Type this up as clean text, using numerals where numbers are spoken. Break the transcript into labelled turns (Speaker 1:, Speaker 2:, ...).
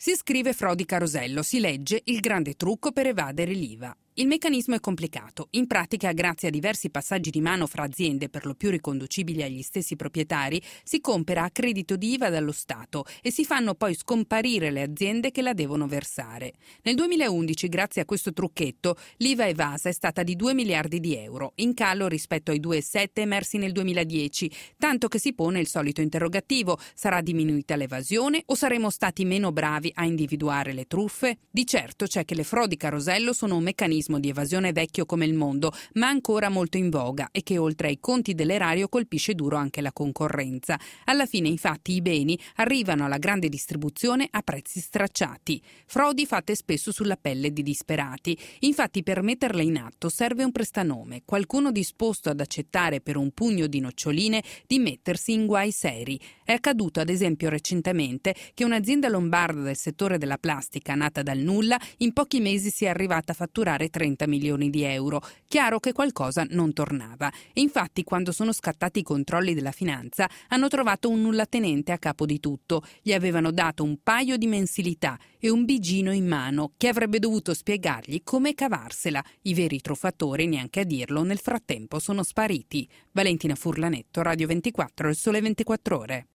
Speaker 1: Si scrive frodi carosello, si legge il grande trucco per evadere l'IVA. Il meccanismo è complicato. In pratica, grazie a diversi passaggi di mano fra aziende per lo più riconducibili agli stessi proprietari, si compera a credito di IVA dallo Stato e si fanno poi scomparire le aziende che la devono versare. Nel 2011, grazie a questo trucchetto, l'IVA evasa è stata di 2 miliardi di euro, in calo rispetto ai 2,7 emersi nel 2010, tanto che si pone il solito interrogativo: sarà diminuita l'evasione o saremo stati meno bravi a individuare le truffe? Di certo c'è che le frodi carosello sono un meccanismo di evasione vecchio come il mondo, ma ancora molto in voga e che oltre ai conti dell'erario colpisce duro anche la concorrenza. Alla fine, infatti, i beni arrivano alla grande distribuzione a prezzi stracciati. Frodi fatte spesso sulla pelle di disperati. Infatti, per metterle in atto serve un prestanome, qualcuno disposto ad accettare per un pugno di noccioline di mettersi in guai seri. È accaduto ad esempio recentemente che un'azienda lombarda del settore della plastica, nata dal nulla, in pochi mesi sia arrivata a fatturare 30 milioni di euro. Chiaro che qualcosa non tornava. E infatti, quando sono scattati i controlli della finanza, hanno trovato un nullatenente a capo di tutto. Gli avevano dato un paio di mensilità e un bigino in mano che avrebbe dovuto spiegargli come cavarsela. I veri truffatori, neanche a dirlo, nel frattempo sono spariti. Valentina Furlanetto, Radio 24, Il Sole 24 Ore.